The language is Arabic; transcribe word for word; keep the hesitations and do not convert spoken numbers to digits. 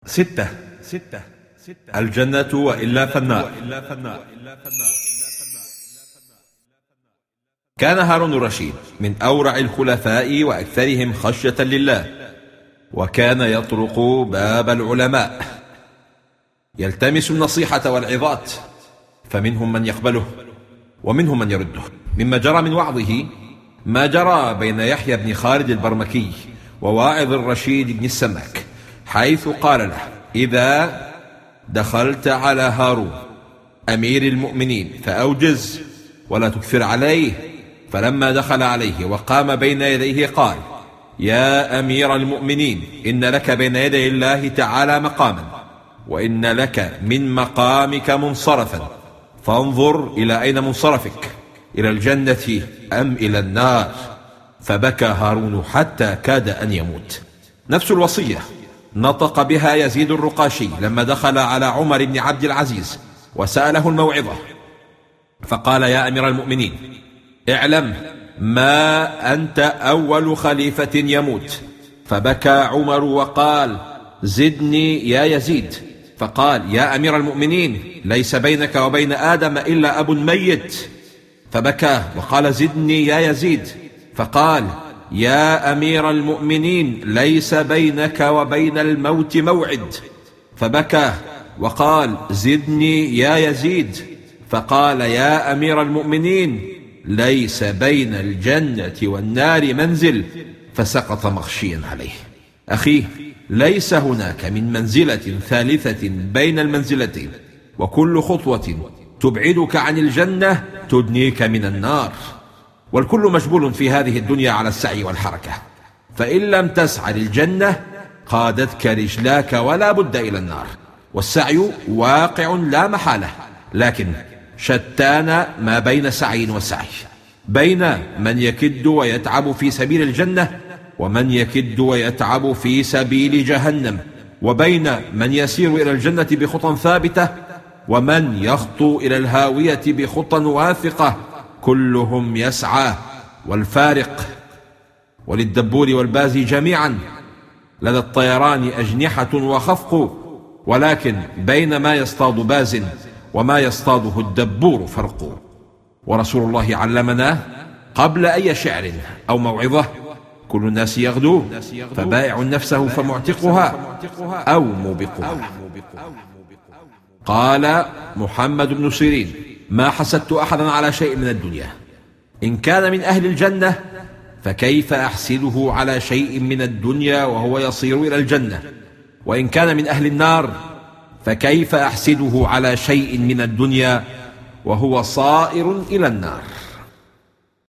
ستة. الجنة وإلا فالنار. كان هارون الرشيد من أورع الخلفاء وأكثرهم خشية لله، وكان يطرق باب العلماء يلتمس النصيحة والعظات، فمنهم من يقبله ومنهم من يرده. مما جرى من وعظه ما جرى بين يحيى بن خالد البرمكي وواعظ الرشيد بن السماك، حيث قال له: إذا دخلت على هارون أمير المؤمنين فأوجز ولا تكثر عليه. فلما دخل عليه وقام بين يديه قال: يا أمير المؤمنين، إن لك بين يدي الله تعالى مقاما، وإن لك من مقامك منصرفا، فانظر إلى أين منصرفك، إلى الجنة أم إلى النار؟ فبكى هارون حتى كاد أن يموت. نفس الوصية نطق بها يزيد الرقاشي لما دخل على عمر بن عبد العزيز وسأله الموعظة، فقال: يا أمير المؤمنين، اعلم ما أنت أول خليفة يموت. فبكى عمر وقال: زدني يا يزيد. فقال: يا أمير المؤمنين، ليس بينك وبين آدم إلا أب ميت. فبكى وقال: زدني يا يزيد. فقال: يا أمير المؤمنين، ليس بينك وبين الموت موعد. فبكى وقال: زدني يا يزيد. فقال: يا أمير المؤمنين، ليس بين الجنة والنار منزل. فسقط مغشيا عليه. أخيه، ليس هناك من منزلة ثالثة بين المنزلتين، وكل خطوة تبعدك عن الجنة تدنيك من النار. والكل مجبول في هذه الدنيا على السعي والحركة، فإن لم تسعى للجنة قادتك رجلاك ولا بد إلى النار. والسعي واقع لا محالة، لكن شتان ما بين سعي وسعي، بين من يكد ويتعب في سبيل الجنة ومن يكد ويتعب في سبيل جهنم، وبين من يسير إلى الجنة بخطى ثابتة ومن يخطو إلى الهاوية بخطى واثقة. كلهم يسعى، والفارق وللدبور والبازي جميعا لدى الطيران أجنحة وخفق، ولكن بين ما يصطاد باز وما يصطاده الدبور فرق. ورسول الله علمنا قبل أي شعر أو موعظة: كل الناس يغدو، فبائع نفسه فمعتقها أو موبقها. قال محمد بن سيرين: ما حسدت أحدا على شيء من الدنيا، إن كان من أهل الجنة فكيف أحسده على شيء من الدنيا وهو يصير إلى الجنة، وإن كان من أهل النار فكيف أحسده على شيء من الدنيا وهو صائر إلى النار.